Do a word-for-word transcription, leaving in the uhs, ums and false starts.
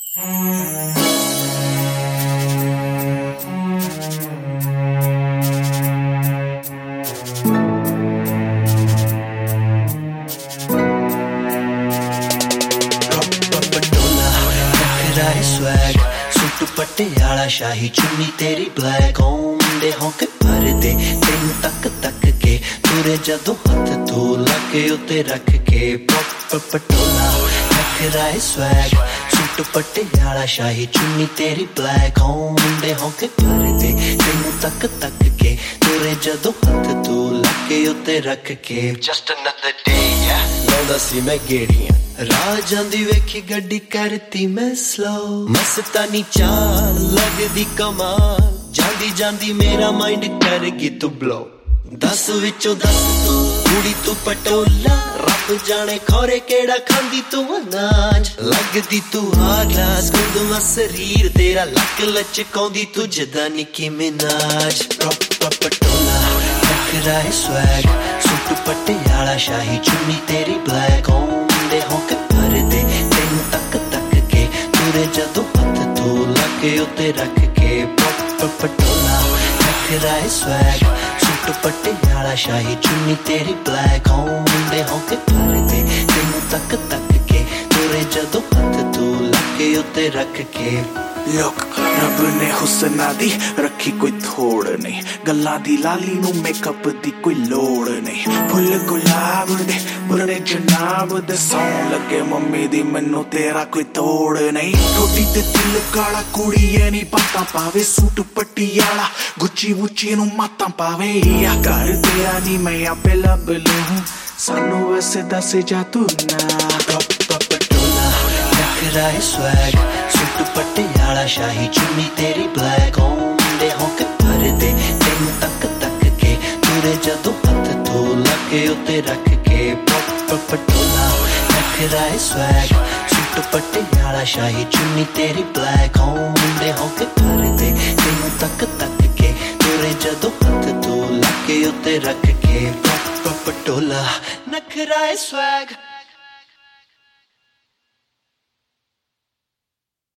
swag suit Patiala शाही चुन्नी तेरी black मुंडे होके भरदे तेनू तक तक के तुरे जदों हथ तू लगे उत्ते रख के पटोला नखरा स्वैग सुट पटियाला शाही चुन्नी तेरी ब्लैक मुंडे होके भरदे तेनू तक तक के तुरे जदों हथ तू लगे उत्ते रख के जस्ट अनदर डे या लाउंदा सी मैं गेड़ियां राह जांदी वेखी गड्डी करती मैं स्लो मस्तानी चाल लगदी कमाल जांदी जांदी मेरा माइंड कर गई तू ब्लो दस विचों दस तू कुड़ी तू पटोला रब जाने खोरे केड़ा खांदी तू अनाज लगदी तू आ ग्लास गुंदवा शरीर तेरा लक लचकाउंदी तू जदा निकी मिनाज पटोला नखरा स्वैग सुट पटियाला शाही चुन्नी तेरी ब्लैक मुंडे होके भरदे तेनू तक तक के तुरे जदों हथ तू लगे उत्ते रख के पटोला नखरा स्वैग सुट पटियाला शाही चुन्नी तेरी ब्लैक मुंडे होके भरदे तेनू तक तक के तुरे जदों हथ तू लगे उत्ते रख के लोक रब ने हुस्ना दी रखी कोई थोड़ नहीं गल्लां दी लाली नू मेकअप दी कोई लोड़ नहीं फुल गुलाब दे बुरने जनाब दे सौं लगे मम्मी दी मैनू तेरा कोई तोड़ नहीं टोटी ते दिल काला कुड़ी ऐ नी पाता पावे सूट पटियाला गुच्ची वुच्ची नू माता पावे या कर तेरा नी मैं आपे लब लूं सानू वैसे दस जा तू ना पटोला नखरा स्वैग सुट पटियाला शाही चुन्नी तेरी ब्लैक मुंडे होके भरदे तेनू तक तक के तुरे जदों हथ तू लगे उत्ते रख के पटोला नखरा स्वैग सुट पटियाला शाही चुन्नी तेरी ब्लैक मुंडे होके भरदे तेनू तक तक के तुरे जदों हथ तू लगे उत्ते रख के पटोला नखरा स्वैग